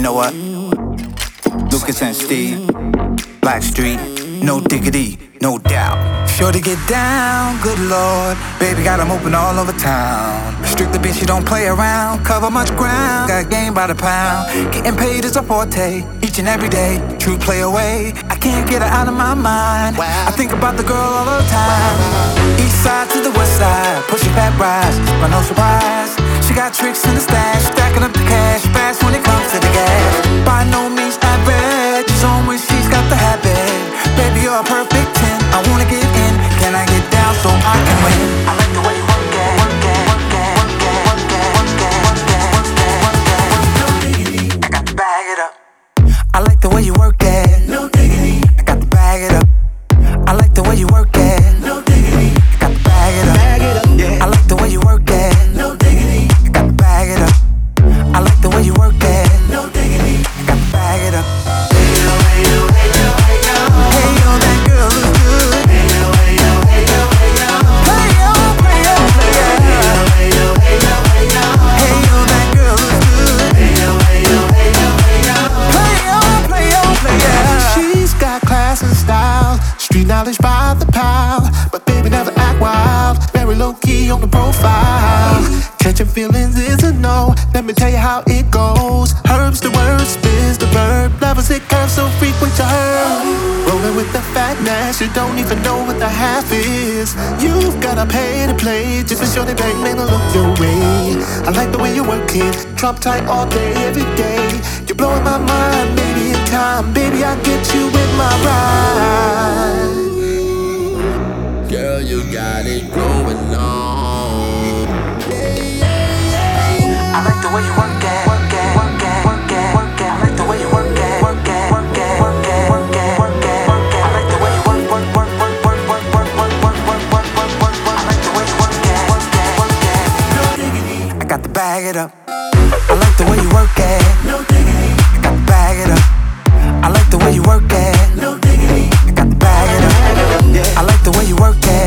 know what? Lucas and Steve, Blackstreet, no diggity, no doubt. Sure to get down, good lord. Baby got 'em open all over town. Strictly bitch, you don't play around. Cover much ground, got game by the pound. Getting paid is a forte, each and every day. True play away, I can't get her out of my mind. I think about the girl all the time. East side to the west side, pushing fat rides, but no surprise. She got tricks in the stash, stacking up the cash fast when it comes to the gas. By no means average, she's on when she's got the habit. Baby, you're a perfect 10. I wanna get in. Can I get down so I can win? I like the way you work it, work it, work it, work it, work it, work it, work it, work it, work it. I got to bag it up. I like the way you work it. No diggity. I got to bag it up. I like the way you work it. No diggity. I got to bag it up. Bag it up. Yeah. I like the way you work it. No diggity. I got to bag it up. I like the way you work it. No diggity. I got to bag it up. Street knowledge by the pile, but baby never act wild. Very low key on the profile. Catching feelings is a no. Let me tell you how it goes. Herbs the word, spins the verb. Levels it curves so frequent to her. Rolling with the fatness, you don't even know what the half is. You've gotta pay to play just for sure they bang, man, look your way. I like the way you work it, drop tight all day, every day. You're blowing my mind, baby, in time. Baby, I get you with my ride. Girl, you got it going on. I like the way you work it, work it, work it, work it, work it. I like the way you work it, work it, work it, work it, work it, work it, work it. I like the way you work, work, work, work, work, work, work, work, work, work, work, work, work, work. I like the way you work it, work it, work it. No diggity. I got to bag it up. I like the way you work it. No diggity. I got to bag it up. I like the way you work it. No diggity. I got to bag it up. I like the way you work it.